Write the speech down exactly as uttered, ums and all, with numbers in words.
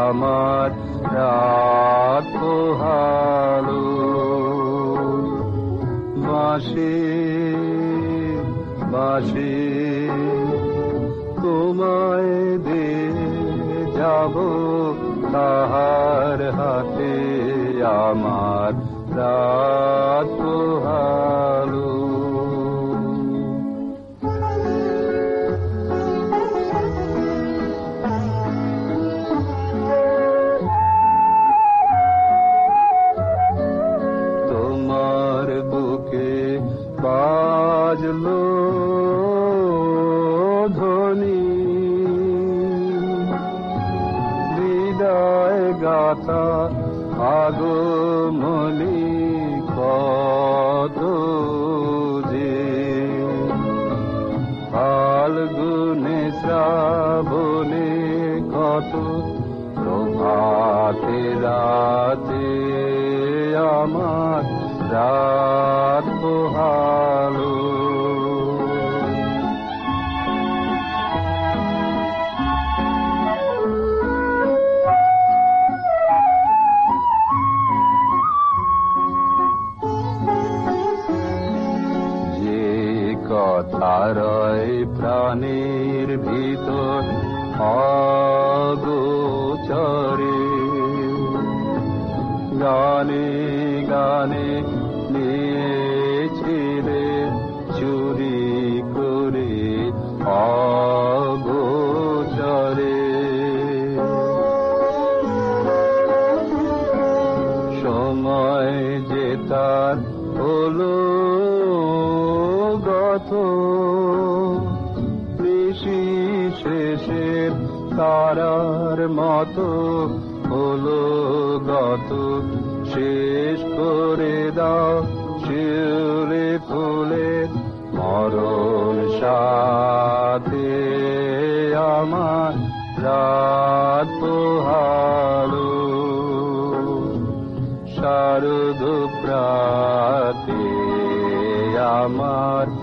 আমার রাত পোহালো। বাঁশি বাঁশি তোমায় দে যাব তাহার হাতে আমার রাত পোহালো। তোমার বুকে বাজলো ধ্বনি হৃদয় গাথা আগমনী কত যে ফাল্গুনে শ্রাবণে কত প্রভাতে রাতে আমার রাত পোহালো। কথারয় প্রাণের ভিতর অগোচরে গানে গানে নিয়েছিলে চুরি করে অগোচরে। সময় যে তার হলো গত নিশি শেষের তারার মতো হলো গত। শেষ করে দাও শিউলি ফুলের মরণ সাথে আমার রাত পোহালো। শারদ প্রাতে আমার